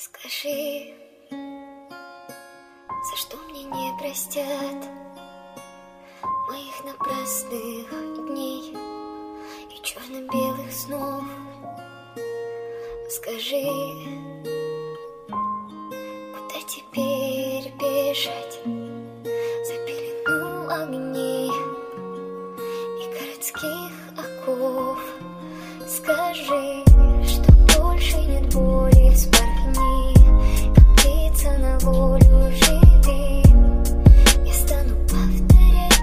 Скажи, за что мне не простят моих напрасных дней и черно-белых снов? Скажи, куда теперь бежать за пелену огней и городских оков? Скажи, что больше нет боли, вспорхни, как птица на волю, живи. Я стану повторять,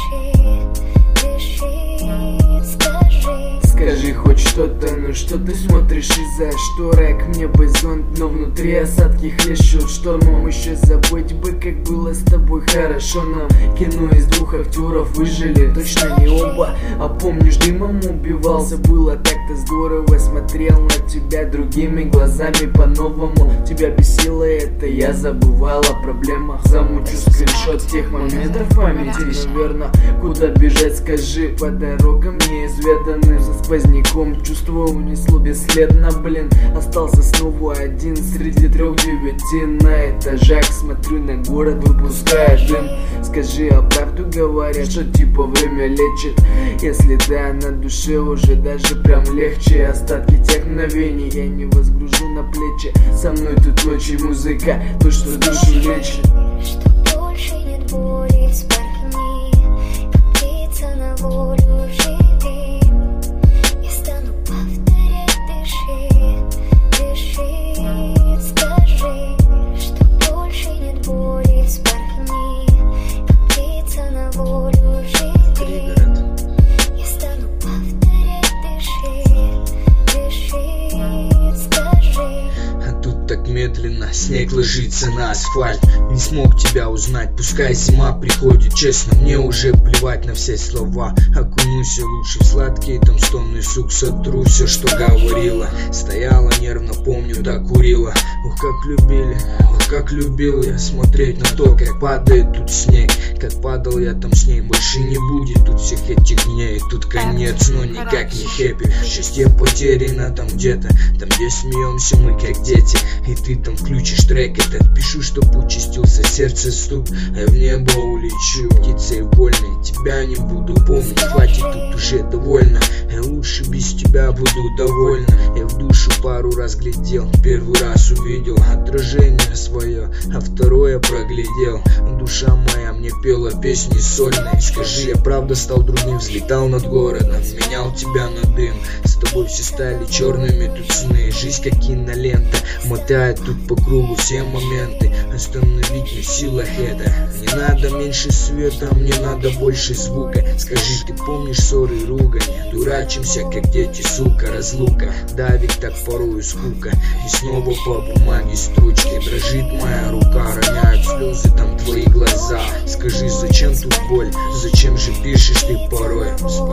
дыши. Скажи хоть что-то, ну что ты смотришь из-за шторок? Мне бы зонт, но внутри осадки хлещут штормом. Еще забыть бы, как было с тобой хорошо нам. Кино из двух актеров выжили, точно не оба. А помнишь, дымом убивался, было так-то здорово. Смотрел на тебя другими глазами по-новому. Тебя бесило это, я забывал о проблемах. Замучу скриншот тех моментов в памяти. Наверное, куда бежать, скажи, по дорогам неизведанным. За сквозняком чувство унесло бесследно, блин. Остался снова один среди 3-9 на этажах. Смотрю на город, выпуская дым. Скажи, а правду говорят, что типа время лечит? Если да, на душе уже даже прям легче. Остатки тех мгновений я не возгружу на плечи. Со мной тут ночь и музыка, то, что душу лечит. Что больше нет боли, вспорхни, как птица на волю, живи. Я стану повторять, дыши. Скажи, что больше нет боли, вспорхни, как птица на волю, живи. Я стану повторять, дыши. Скажи. А тут так медленно снег ложится на асфальт. Не смог тебя узнать, пускай зима приходит. Честно, мне уже плевать на все слова. Окунусь лучше в сладкий там стоны, сук, сотру все, что говорила. Стояла нервно, помню, так курила. Ох, как любили, ох, как любил я смотреть на то, как падает тут снег. Как падал я там с ней, больше не будет тут всех этих дней. Тут конец, но никак не хэппи. Счастье потеряно там где-то, там где смеемся мы как дети. И ты там включишь трек этот, пишу, чтоб участился сердце стук. А я в небо улечу, птицей вольной, тебя не буду помнить. Хватит тут уже довольно, я лучше без тебя буду довольна. Я в душу пару раз глядел, первый раз увидел отражение свое, а второе проглядел. Душа моя мне пела песни сольные. Скажи, я правда стал другим, взлетал над городом, менял тебя на дым. С тобой все стали черными тут сны. Жизнь как кинолента, мотает тут по кругу все моменты. Остановить не в силах это. Не надо меньше света, мне надо больше звука. Скажи, ты помнишь ссоры и ругань? Дурачимся как дети, сука, разлука. Давит так порою скука. И снова по бумаге строчки. Дрожит моя рука, роняют слезы там твои глаза. Скажи, зачем тут боль? Зачем же пишешь ты порой?